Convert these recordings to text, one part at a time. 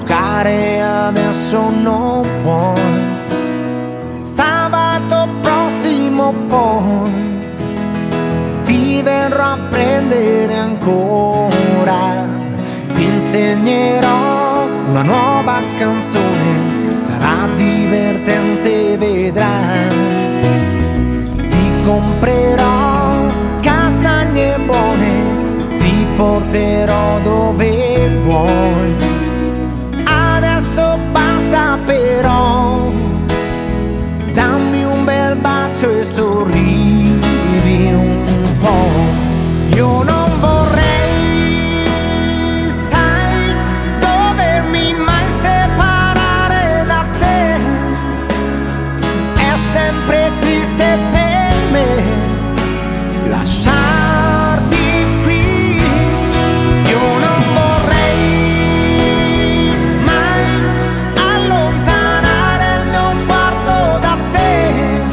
toccare adesso non puoi. Sabato prossimo poi ti verrò a prendere ancora. Ti insegnerò una nuova canzone, sarà divertente, vedrai. Ti comprerò castagne buone, ti porterò dove vuoi. Adesso basta però, dammi un bel bacio e sorridi un po'. Io non vorrei, sai, dovermi mai separare da te. È sempre triste per me lasciarti qui. Io non vorrei mai allontanare il mio sguardo da te.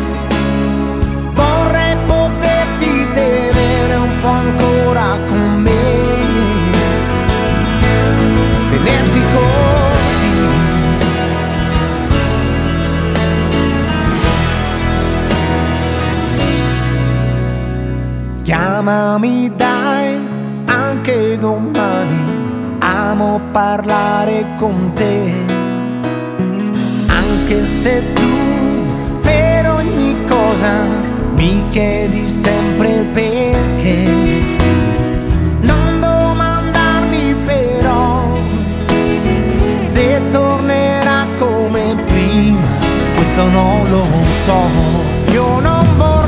Vorrei poterti tenere un po' ancora con me, tenerti così. Chiamami dai, anche domani, amo parlare con te. Anche se tu per ogni cosa mi chiedi sempre il perché. Non domandarmi però se tornerà come prima, questo non lo so. Io non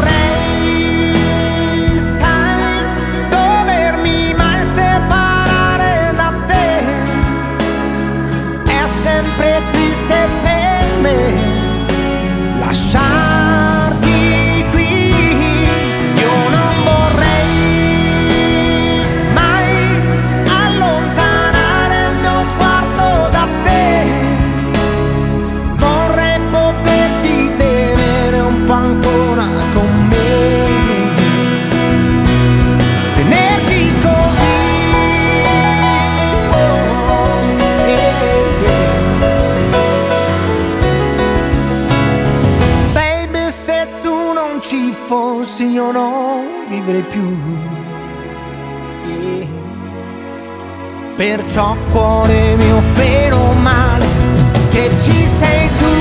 vorrei, sai, dovermi mai separare da te. È sempre triste per me lasciarti qui. Io non vorrei mai allontanare il mio sguardo da te. Vorrei poterti tenere un po' ancora con me, tenerti così. Baby, se tu non ci fossi io non vivrei più. Perciò cuore mio, meno male che ci sei tu.